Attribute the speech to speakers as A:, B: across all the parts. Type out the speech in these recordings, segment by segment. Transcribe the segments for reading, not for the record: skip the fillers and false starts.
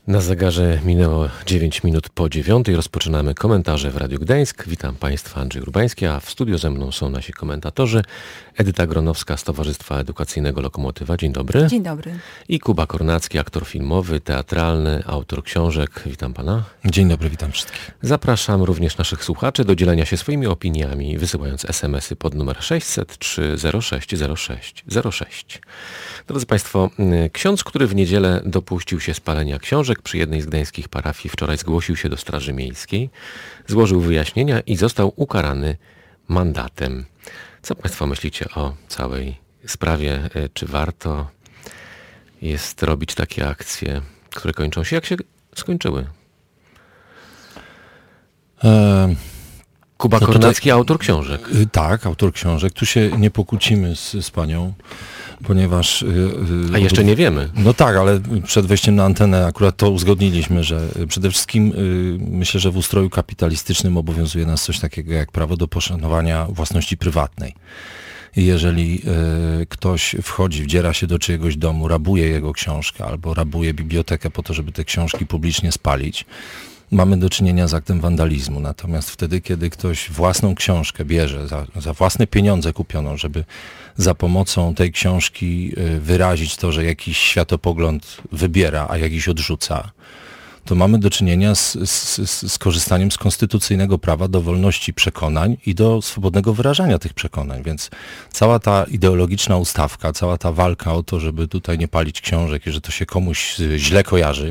A: Na zegarze minęło 9 minut po 9. Rozpoczynamy komentarze w Radiu Gdańsk. Witam Państwa, Andrzej Urbański, a w studiu ze mną są nasi komentatorzy. Edyta Gronowska z Towarzystwa Edukacyjnego Lokomotywa. Dzień dobry.
B: Dzień dobry.
A: I Kuba Kornacki, aktor filmowy, teatralny, autor książek. Witam Pana.
C: Dzień dobry, witam wszystkich.
A: Zapraszam również naszych słuchaczy do dzielenia się swoimi opiniami, wysyłając SMS-y pod numer 600 306 0606. Drodzy Państwo, ksiądz, który w niedzielę dopuścił się spalenia książek przy jednej z gdańskich parafii, wczoraj zgłosił się do Straży Miejskiej, złożył wyjaśnienia i został ukarany mandatem. Co Państwo myślicie o całej sprawie? Czy warto jest robić takie akcje, które kończą się, jak się skończyły? Kuba Kornacki, autor książek.
C: Tak, autor książek. Tu się nie pokłócimy z panią, ponieważ...
A: A jeszcze nie wiemy.
C: No tak, ale przed wejściem na antenę akurat to uzgodniliśmy, że przede wszystkim myślę, że w ustroju kapitalistycznym obowiązuje nas coś takiego jak prawo do poszanowania własności prywatnej. I jeżeli ktoś wchodzi, wdziera się do czyjegoś domu, rabuje jego książkę albo rabuje bibliotekę po to, żeby te książki publicznie spalić, mamy do czynienia z aktem wandalizmu. Natomiast wtedy, kiedy ktoś własną książkę bierze, za własne pieniądze kupioną, żeby za pomocą tej książki wyrazić to, że jakiś światopogląd wybiera, a jakiś odrzuca, to mamy do czynienia z korzystaniem z konstytucyjnego prawa do wolności przekonań i do swobodnego wyrażania tych przekonań. Więc cała ta ideologiczna ustawka, cała ta walka o to, żeby tutaj nie palić książek i że to się komuś źle kojarzy,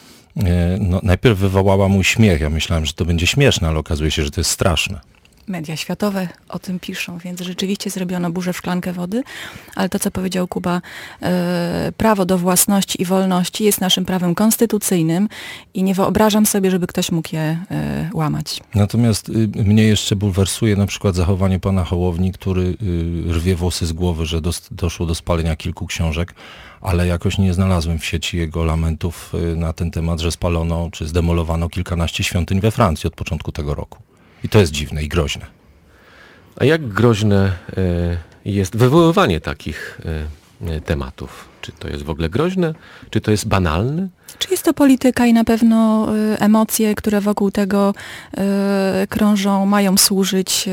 C: no, najpierw wywołała mój śmiech. Ja myślałem, że to będzie śmieszne, ale okazuje się, że to jest straszne.
B: Media światowe o tym piszą, więc rzeczywiście zrobiono burzę w szklankę wody, ale to, co powiedział Kuba, prawo do własności i wolności jest naszym prawem konstytucyjnym i nie wyobrażam sobie, żeby ktoś mógł je łamać.
C: Natomiast mnie jeszcze bulwersuje na przykład zachowanie pana Hołowni, który rwie włosy z głowy, że doszło do spalenia kilku książek, ale jakoś nie znalazłem w sieci jego lamentów na ten temat, że spalono czy zdemolowano kilkanaście świątyń we Francji od początku tego roku. I to jest dziwne i groźne.
A: A jak groźne jest wywoływanie takich tematów? Czy to jest w ogóle groźne? Czy to jest banalne?
B: Czy jest to polityka i na pewno emocje, które wokół tego krążą, mają służyć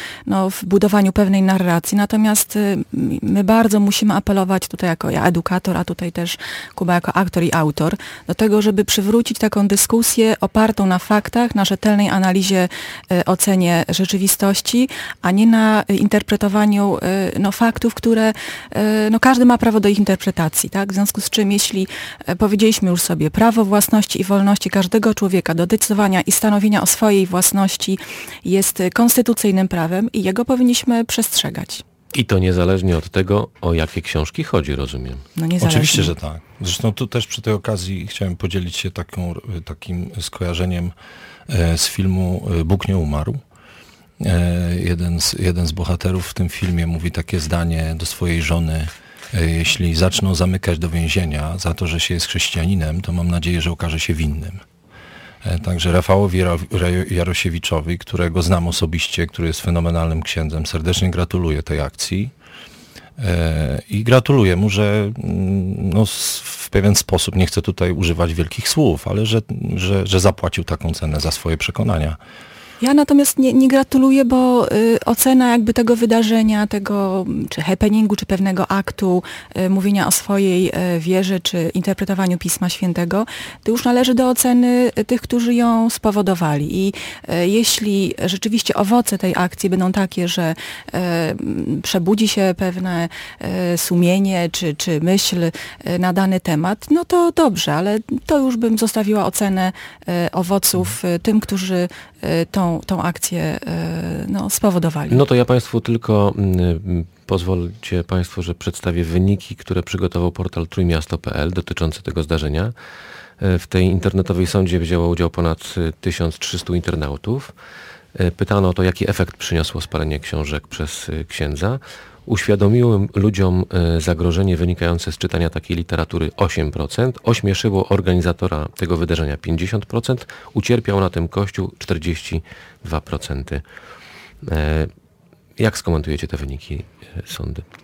B: w budowaniu pewnej narracji. Natomiast my bardzo musimy apelować tutaj jako ja edukator, a tutaj też Kuba jako aktor i autor, do tego, żeby przywrócić taką dyskusję opartą na faktach, na rzetelnej analizie, ocenie rzeczywistości, a nie na interpretowaniu faktów, które każdy ma prawo do ich interpretacji. Tak? W związku z czym, jeśli powiedzieliśmy już sobie, prawo własności i wolności każdego człowieka do decydowania i stanowienia o swojej własności jest konstytucyjnym prawem i jego powinniśmy przestrzegać.
A: I to niezależnie od tego, o jakie książki chodzi, rozumiem.
B: No niezależnie.
C: Oczywiście, że tak. Zresztą tu też przy tej okazji chciałem podzielić się takim skojarzeniem z filmu Bóg nie umarł. Jeden z bohaterów w tym filmie mówi takie zdanie do swojej żony: jeśli zaczną zamykać do więzienia za to, że się jest chrześcijaninem, to mam nadzieję, że okaże się winnym. Także Rafałowi Jarosiewiczowi, którego znam osobiście, który jest fenomenalnym księdzem, serdecznie gratuluję tej akcji i gratuluję mu, że w pewien sposób, nie chcę tutaj używać wielkich słów, ale że zapłacił taką cenę za swoje przekonania.
B: Ja natomiast nie gratuluję, bo ocena jakby tego wydarzenia, tego czy happeningu, czy pewnego aktu, mówienia o swojej wierze, czy interpretowaniu Pisma Świętego, to już należy do oceny tych, którzy ją spowodowali. I jeśli rzeczywiście owoce tej akcji będą takie, że przebudzi się pewne sumienie, czy myśl na dany temat, no to dobrze, ale to już bym zostawiła ocenę owoców tym, którzy tą akcję spowodowali.
A: No to ja Państwu tylko pozwólcie Państwo, że przedstawię wyniki, które przygotował portal trójmiasto.pl dotyczące tego zdarzenia. W tej internetowej sondzie wzięło udział ponad 1300 internautów. Pytano o to, jaki efekt przyniosło spalenie książek przez księdza. Uświadomiło ludziom zagrożenie wynikające z czytania takiej literatury 8%, ośmieszyło organizatora tego wydarzenia 50%, ucierpiał na tym Kościół 42%. Jak skomentujecie te wyniki sądy?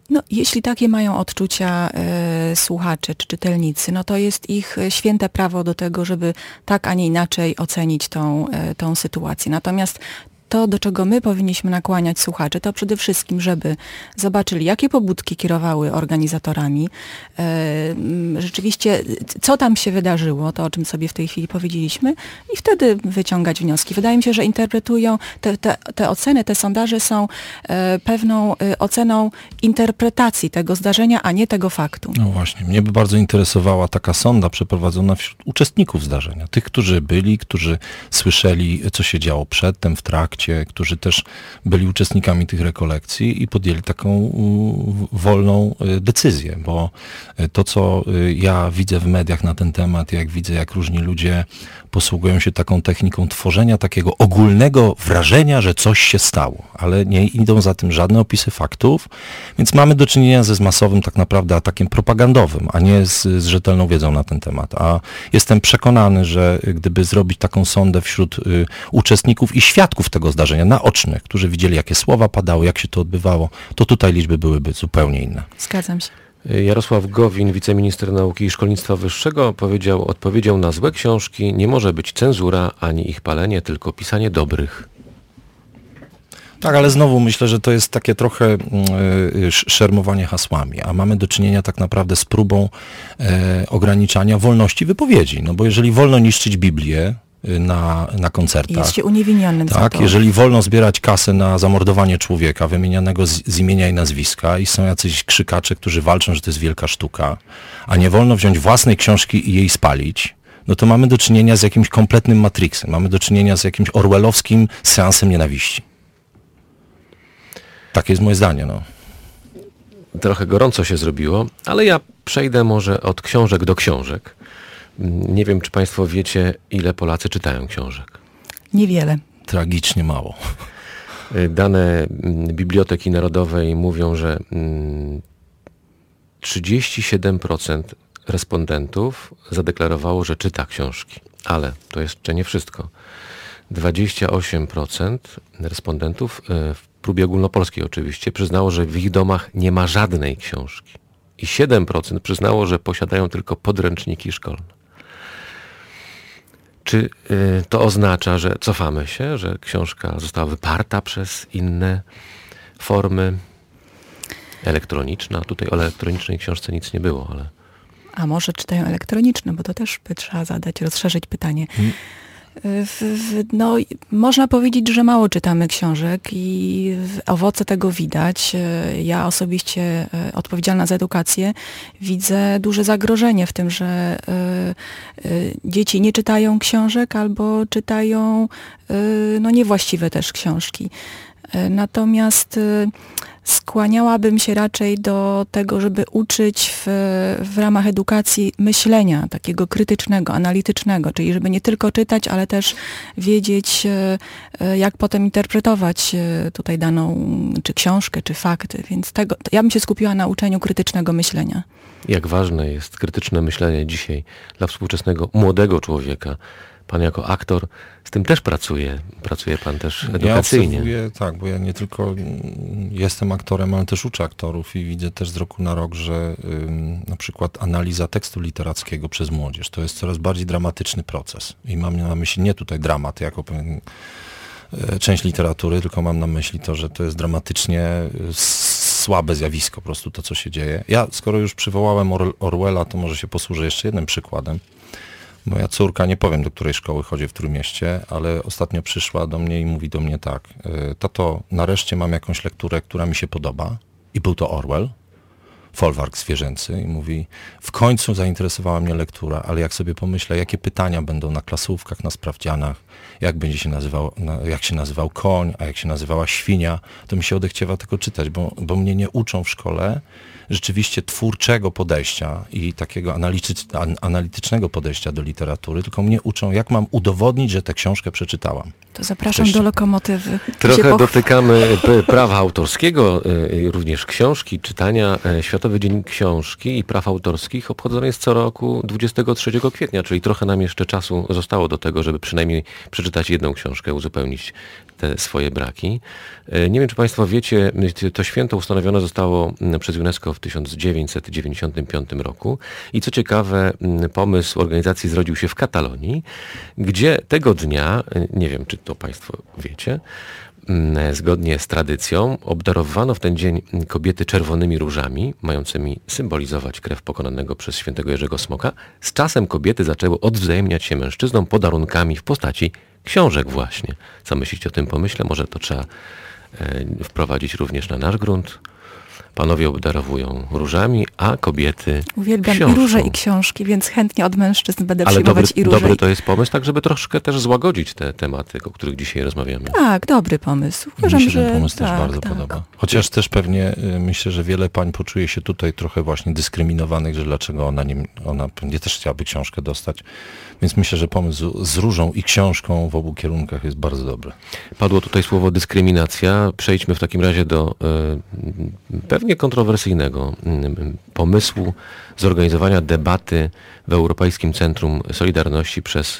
B: No, jeśli takie mają odczucia słuchacze czy czytelnicy, no to jest ich święte prawo do tego, żeby tak, a nie inaczej ocenić tą sytuację. Natomiast to, do czego my powinniśmy nakłaniać słuchaczy, to przede wszystkim, żeby zobaczyli, jakie pobudki kierowały organizatorami, rzeczywiście, co tam się wydarzyło, to o czym sobie w tej chwili powiedzieliśmy, i wtedy wyciągać wnioski. Wydaje mi się, że interpretują te oceny, te sondaże są pewną oceną interpretacji tego zdarzenia, a nie tego faktu.
C: No właśnie, mnie by bardzo interesowała taka sonda przeprowadzona wśród uczestników zdarzenia. Tych, którzy byli, którzy słyszeli, co się działo przedtem, w trakcie, którzy też byli uczestnikami tych rekolekcji i podjęli taką wolną decyzję, bo to, co ja widzę w mediach na ten temat, jak widzę, jak różni ludzie posługują się taką techniką tworzenia takiego ogólnego wrażenia, że coś się stało, ale nie idą za tym żadne opisy faktów, więc mamy do czynienia ze masowym tak naprawdę atakiem propagandowym, a nie z rzetelną wiedzą na ten temat. A jestem przekonany, że gdyby zrobić taką sondę wśród uczestników i świadków tego zdarzenia, naocznych, którzy widzieli, jakie słowa padały, jak się to odbywało, to tutaj liczby byłyby zupełnie inne.
B: Zgadzam się.
A: Jarosław Gowin, wiceminister nauki i szkolnictwa wyższego, odpowiedział: na złe książki nie może być cenzura ani ich palenie, tylko pisanie dobrych.
C: Tak, ale znowu myślę, że to jest takie trochę szermowanie hasłami, a mamy do czynienia tak naprawdę z próbą ograniczania wolności wypowiedzi. No bo jeżeli wolno niszczyć Biblię na koncertach.
B: Jest się uniewinionym za to.
C: Jeżeli wolno zbierać kasę na zamordowanie człowieka wymienianego z imienia i nazwiska i są jacyś krzykacze, którzy walczą, że to jest wielka sztuka, a nie wolno wziąć własnej książki i jej spalić, no to mamy do czynienia z jakimś kompletnym Matrixem. Mamy do czynienia z jakimś orwellowskim seansem nienawiści. Takie jest moje zdanie, no.
A: Trochę gorąco się zrobiło, ale ja przejdę może od książek do książek. Nie wiem, czy państwo wiecie, ile Polacy czytają książek.
B: Niewiele.
C: Tragicznie mało.
A: Dane Biblioteki Narodowej mówią, że 37% respondentów zadeklarowało, że czyta książki. Ale to jeszcze nie wszystko. 28% respondentów, w próbie ogólnopolskiej oczywiście, przyznało, że w ich domach nie ma żadnej książki. I 7% przyznało, że posiadają tylko podręczniki szkolne. Czy to oznacza, że cofamy się, że książka została wyparta przez inne formy? Elektroniczna. Tutaj o elektronicznej książce nic nie było, ale...
B: A może czytają elektroniczne, bo to też by trzeba rozszerzyć pytanie. No, można powiedzieć, że mało czytamy książek i owoce tego widać. Ja osobiście, odpowiedzialna za edukację, widzę duże zagrożenie w tym, że dzieci nie czytają książek albo czytają niewłaściwe też książki. Natomiast skłaniałabym się raczej do tego, żeby uczyć w ramach edukacji myślenia takiego krytycznego, analitycznego, czyli żeby nie tylko czytać, ale też wiedzieć, jak potem interpretować tutaj daną czy książkę, czy fakty. Więc ja bym się skupiła na uczeniu krytycznego myślenia. Jak ważne jest krytyczne myślenie dzisiaj dla współczesnego młodego człowieka. Pan jako aktor z tym też pracuje. Pracuje pan też edukacyjnie. Ja obserwuję, tak, bo ja nie tylko jestem aktorem, ale też uczę aktorów i widzę też z roku na rok, że na przykład analiza tekstu literackiego przez młodzież to jest coraz bardziej dramatyczny proces. I mam na myśli nie tutaj dramat jako pewien część literatury, tylko mam na myśli to, że to jest dramatycznie słabe zjawisko po prostu to, co się dzieje. Ja, skoro już przywołałem Orwella, to może się posłużę jeszcze jednym przykładem. Moja córka, nie powiem, do której szkoły chodzi w Trójmieście, ale ostatnio przyszła do mnie i mówi do mnie tak: tato, nareszcie mam jakąś lekturę, która mi się podoba. I był to Orwell, folwark zwierzęcy. I mówi, w końcu zainteresowała mnie lektura, ale jak sobie pomyślę, jakie pytania będą na klasówkach, na sprawdzianach, jak się nazywał koń, a jak się nazywała świnia, to mi się odechciewa tego czytać, bo mnie nie uczą w szkole rzeczywiście twórczego podejścia i takiego analitycznego podejścia do literatury, tylko mnie uczą, jak mam udowodnić, że tę książkę przeczytałam. To zapraszam do Lokomotywy. Trochę dotykamy prawa autorskiego, również książki, czytania. Światowy
A: Światowy Dzień Książki i Praw Autorskich obchodzony jest co roku 23 kwietnia, czyli trochę nam jeszcze czasu zostało do tego, żeby przynajmniej przeczytać jedną książkę, uzupełnić te swoje braki. Nie wiem, czy Państwo wiecie, to święto ustanowione zostało przez UNESCO w 1995 roku i co ciekawe, pomysł organizacji zrodził się w Katalonii, gdzie tego dnia, nie wiem, czy to Państwo wiecie, zgodnie z tradycją obdarowano w ten dzień kobiety czerwonymi różami, mającymi symbolizować krew pokonanego przez świętego Jerzego Smoka. Z czasem kobiety zaczęły odwzajemniać się mężczyznom podarunkami w postaci książek właśnie. Co myślicie o tym pomyśle? Może to trzeba wprowadzić również na nasz grunt? Panowie obdarowują różami, a kobiety
B: Uwielbiam
A: książką.
B: i róże, i książki, więc chętnie od mężczyzn będę
A: Ale
B: przyjmować i róże.
A: dobry to jest pomysł, tak żeby troszkę też złagodzić te tematy, o których dzisiaj rozmawiamy.
B: Tak, dobry pomysł. Uważam,
C: Mi się
B: że
C: ten pomysł też
B: tak,
C: bardzo
B: tak.
C: podoba. Chociaż też pewnie myślę, że wiele pań poczuje się tutaj trochę właśnie dyskryminowanych, że dlaczego ona pewnie też chciałaby książkę dostać. Więc myślę, że pomysł z różą i książką w obu kierunkach jest bardzo dobry.
A: Padło tutaj słowo dyskryminacja. Przejdźmy w takim razie do pewnie kontrowersyjnego pomysłu zorganizowania debaty w Europejskim Centrum Solidarności przez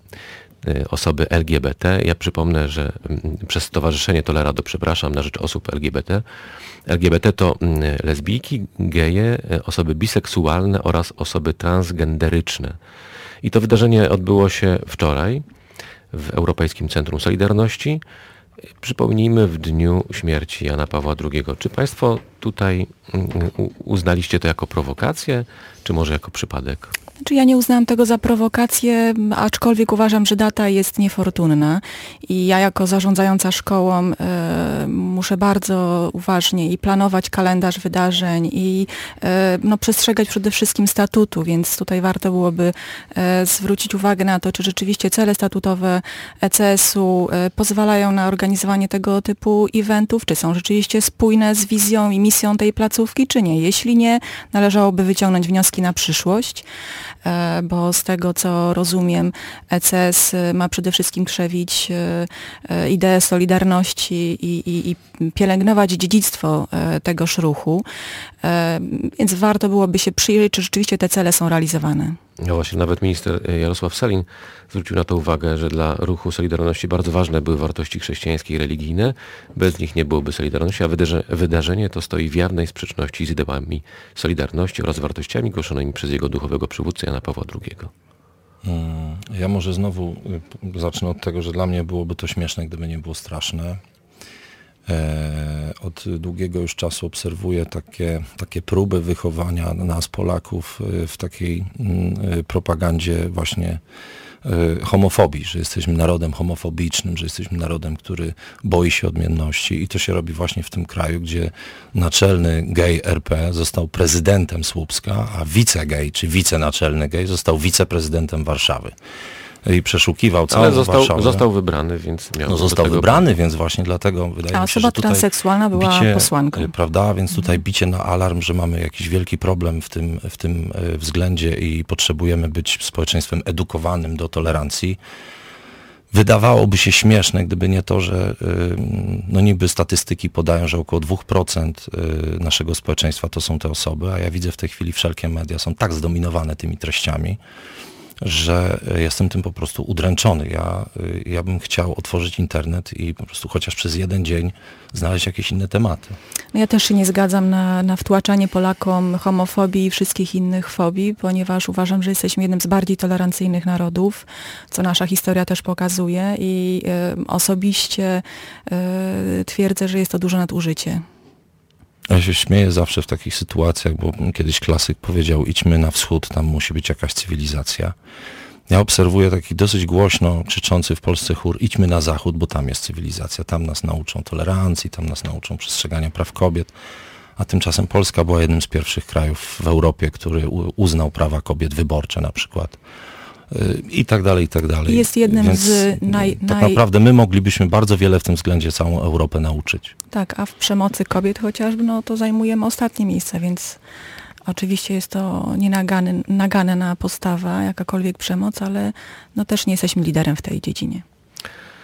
A: osoby LGBT. Ja przypomnę, że przez Stowarzyszenie Tolerado, na rzecz osób LGBT. LGBT to lesbijki, geje, osoby biseksualne oraz osoby transgenderyczne. I to wydarzenie odbyło się wczoraj w Europejskim Centrum Solidarności. Przypomnijmy, w dniu śmierci Jana Pawła II. Czy Państwo tutaj uznaliście to jako prowokację, czy może jako przypadek?
B: Znaczy ja nie uznałam tego za prowokację, aczkolwiek uważam, że data jest niefortunna i ja jako zarządzająca szkołą muszę bardzo uważnie i planować kalendarz wydarzeń i przestrzegać przede wszystkim statutu, więc tutaj warto byłoby zwrócić uwagę na to, czy rzeczywiście cele statutowe ECS-u pozwalają na organizowanie tego typu eventów, czy są rzeczywiście spójne z wizją i misją tej placówki, czy nie. Jeśli nie, należałoby wyciągnąć wnioski na przyszłość, bo z tego, co rozumiem, ECS ma przede wszystkim krzewić ideę solidarności i pielęgnować dziedzictwo tegoż ruchu, więc warto byłoby się przyjrzeć, czy rzeczywiście te cele są realizowane.
A: No właśnie, nawet minister Jarosław Sellin zwrócił na to uwagę, że dla ruchu Solidarności bardzo ważne były wartości chrześcijańskie i religijne. Bez nich nie byłoby Solidarności, a wydarzenie to stoi w jawnej sprzeczności z ideami Solidarności oraz wartościami głoszonymi przez jego duchowego przywódcę Jana Pawła II.
C: Ja może znowu zacznę od tego, że dla mnie byłoby to śmieszne, gdyby nie było straszne. Od długiego już czasu obserwuję takie próby wychowania nas, Polaków, w takiej propagandzie właśnie homofobii, że jesteśmy narodem homofobicznym, że jesteśmy narodem, który boi się odmienności i to się robi właśnie w tym kraju, gdzie naczelny gej RP został prezydentem Słupska, a wicegej, czy wicenaczelny gej został wiceprezydentem Warszawy. I przeszukiwał całą Warszawę.
A: Ale został wybrany, więc miał
C: został wybrany, więc właśnie dlatego wydaje mi się, że tutaj
B: transseksualna była posłanką.
C: Prawda, więc tutaj bicie na alarm, że mamy jakiś wielki problem w tym względzie i potrzebujemy być społeczeństwem edukowanym do tolerancji. Wydawałoby się śmieszne, gdyby nie to, że niby statystyki podają, że około 2% naszego społeczeństwa to są te osoby, a ja widzę w tej chwili wszelkie media są tak zdominowane tymi treściami, że jestem tym po prostu udręczony. Ja bym chciał otworzyć internet i po prostu chociaż przez jeden dzień znaleźć jakieś inne tematy.
B: No ja też się nie zgadzam na wtłaczanie Polakom homofobii i wszystkich innych fobii, ponieważ uważam, że jesteśmy jednym z bardziej tolerancyjnych narodów, co nasza historia też pokazuje i osobiście twierdzę, że jest to duże nadużycie.
C: Ja się śmieję zawsze w takich sytuacjach, bo kiedyś klasyk powiedział, idźmy na wschód, tam musi być jakaś cywilizacja. Ja obserwuję taki dosyć głośno krzyczący w Polsce chór, idźmy na zachód, bo tam jest cywilizacja, tam nas nauczą tolerancji, tam nas nauczą przestrzegania praw kobiet. A tymczasem Polska była jednym z pierwszych krajów w Europie, który uznał prawa kobiet wyborcze na przykład. I tak dalej, i tak dalej.
B: Jest jednym
C: Więc
B: z
C: tak naprawdę my moglibyśmy bardzo wiele w tym względzie całą Europę nauczyć.
B: Tak, a w przemocy kobiet chociażby, to zajmujemy ostatnie miejsce, więc oczywiście jest to nienaganna postawa, jakakolwiek przemoc, ale też nie jesteśmy liderem w tej dziedzinie.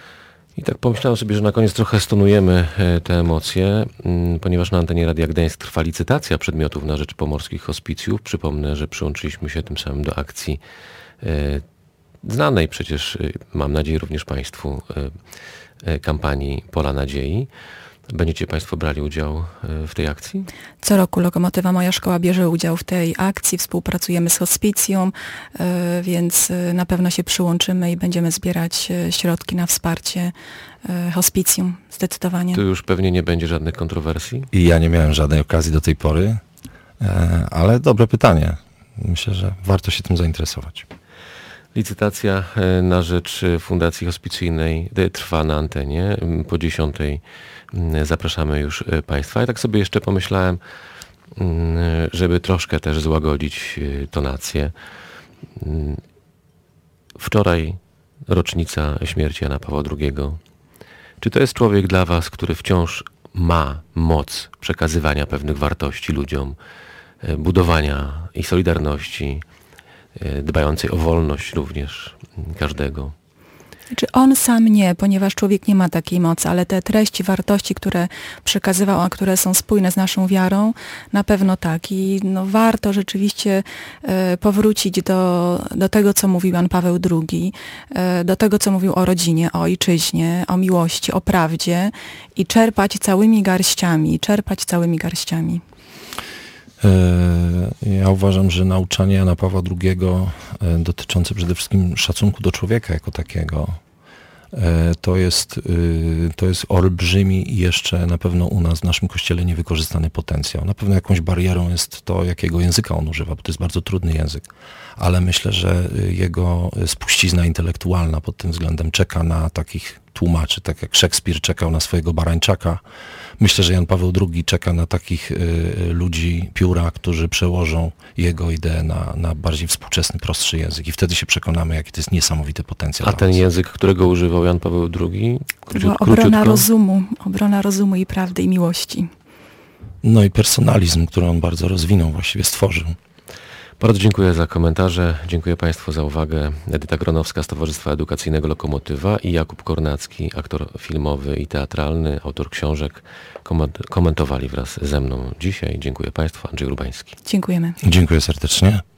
A: I tak pomyślałem sobie, że na koniec trochę stonujemy te emocje, ponieważ na antenie Radia Gdańsk trwa licytacja przedmiotów na rzecz pomorskich hospicjów. Przypomnę, że przyłączyliśmy się tym samym do akcji znanej przecież, mam nadzieję, również Państwu kampanii Pola Nadziei. Będziecie Państwo brali udział w tej akcji?
B: Co roku Lokomotywa Moja Szkoła bierze udział w tej akcji, współpracujemy z hospicjum, więc na pewno się przyłączymy i będziemy zbierać środki na wsparcie hospicjum, zdecydowanie.
A: Tu już pewnie nie będzie żadnych kontrowersji?
C: I ja nie miałem żadnej okazji do tej pory, ale dobre pytanie. Myślę, że warto się tym zainteresować.
A: Licytacja na rzecz Fundacji Hospicyjnej trwa na antenie. Po 10:00 zapraszamy już Państwa. Ja tak sobie jeszcze pomyślałem, żeby troszkę też złagodzić tonację. Wczoraj rocznica śmierci Jana Pawła II. Czy to jest człowiek dla Was, który wciąż ma moc przekazywania pewnych wartości ludziom, budowania i solidarności, dbającej o wolność również każdego?
B: Czy on sam nie, ponieważ człowiek nie ma takiej mocy, ale te treści, wartości, które przekazywał, a które są spójne z naszą wiarą, na pewno tak. I warto rzeczywiście powrócić do tego, co mówił Jan Paweł II, do tego, co mówił o rodzinie, o ojczyźnie, o miłości, o prawdzie i czerpać całymi garściami.
C: Ja uważam, że nauczanie Jana Pawła II dotyczące przede wszystkim szacunku do człowieka jako takiego, to jest olbrzymi i jeszcze na pewno u nas w naszym Kościele niewykorzystany potencjał. Na pewno jakąś barierą jest to, jakiego języka on używa, bo to jest bardzo trudny język, ale myślę, że jego spuścizna intelektualna pod tym względem czeka na takich tłumaczy, tak jak Szekspir czekał na swojego Barańczaka. Myślę, że Jan Paweł II czeka na takich ludzi pióra, którzy przełożą jego ideę na bardziej współczesny, prostszy język i wtedy się przekonamy, jaki to jest niesamowity potencjał.
A: A ten język, którego używał Jan Paweł II?
B: Obrona rozumu i prawdy i miłości.
C: No i personalizm, który on bardzo rozwinął, właściwie stworzył.
A: Bardzo dziękuję za komentarze, dziękuję Państwu za uwagę. Edyta Gronowska z Towarzystwa Edukacyjnego Lokomotywa i Jakub Kornacki, aktor filmowy i teatralny, autor książek, komentowali wraz ze mną dzisiaj. Dziękuję Państwu, Andrzej Urbański.
B: Dziękujemy.
C: Dziękuję serdecznie.